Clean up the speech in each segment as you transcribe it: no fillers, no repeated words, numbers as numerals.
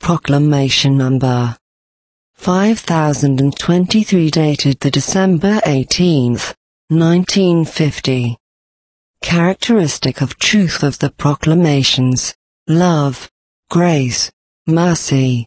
Proclamation number 5023 dated the December 18th, 1950. Characteristic of truth of the proclamations: love, grace, mercy.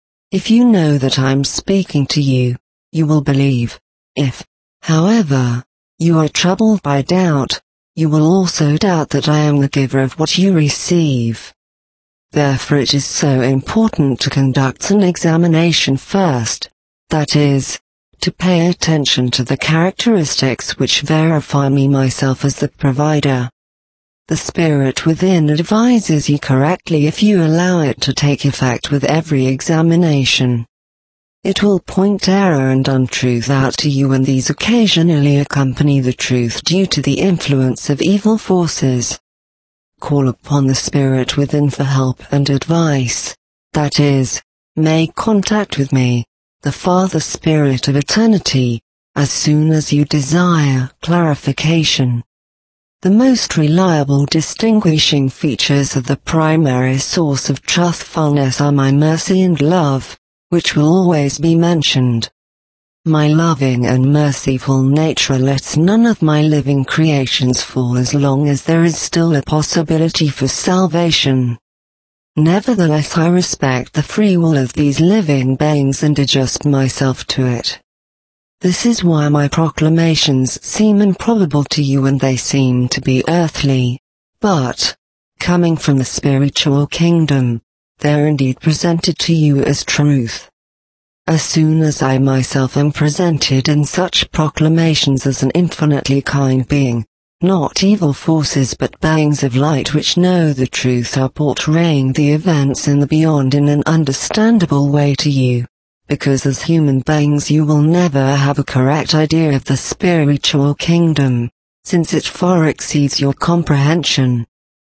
If you know that I'm speaking to you, you will believe. If, however, you are troubled by doubt, you will also doubt that I am the giver of what you receive. Therefore it is so important to conduct an examination first, that is, to pay attention to the characteristics which verify me myself as the provider. The Spirit within advises you correctly if you allow it to take effect with every examination. It will point error and untruth out to you, and these occasionally accompany the truth due to the influence of evil forces. Call upon the Spirit within for help and advice, that is, make contact with me, the Father Spirit of Eternity, as soon as you desire clarification. The most reliable distinguishing features of the primary source of truthfulness are my mercy and love, which will always be mentioned. My loving and merciful nature lets none of my living creations fall as long as there is still a possibility for salvation. Nevertheless, I respect the free will of these living beings and adjust myself to it. This is why my proclamations seem improbable to you and they seem to be earthly, but, coming from the spiritual kingdom, they are indeed presented to you as truth. As soon as I myself am presented in such proclamations as an infinitely kind being, not evil forces but beings of light which know the truth are portraying the events in the beyond in an understandable way to you, because as human beings you will never have a correct idea of the spiritual kingdom, since it far exceeds your comprehension.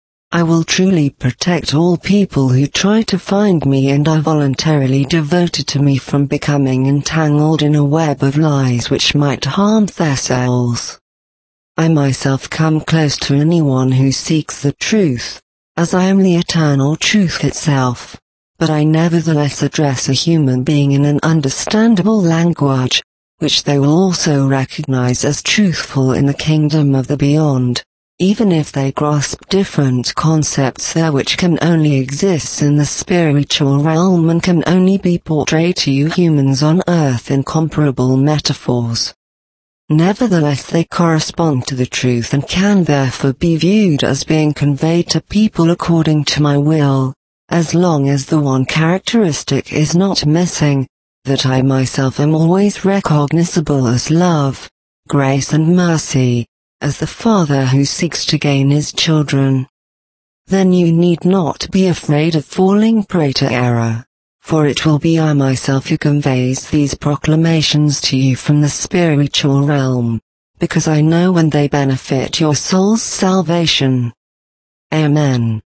I will truly protect all people who try to find me and are voluntarily devoted to me from becoming entangled in a web of lies which might harm their souls. I myself come close to anyone who seeks the truth, as I am the eternal truth itself, but I nevertheless address a human being in an understandable language, which they will also recognize as truthful in the kingdom of the beyond, even if they grasp different concepts there which can only exist in the spiritual realm and can only be portrayed to you humans on earth in comparable metaphors. Nevertheless, they correspond to the truth and can therefore be viewed as being conveyed to people according to my will, as long as the one characteristic is not missing, that I myself am always recognizable as love, grace and mercy, as the Father who seeks to gain his children. Then you need not be afraid of falling prey to error, for it will be I myself who conveys these proclamations to you from the spiritual realm, because I know when they benefit your soul's salvation. Amen.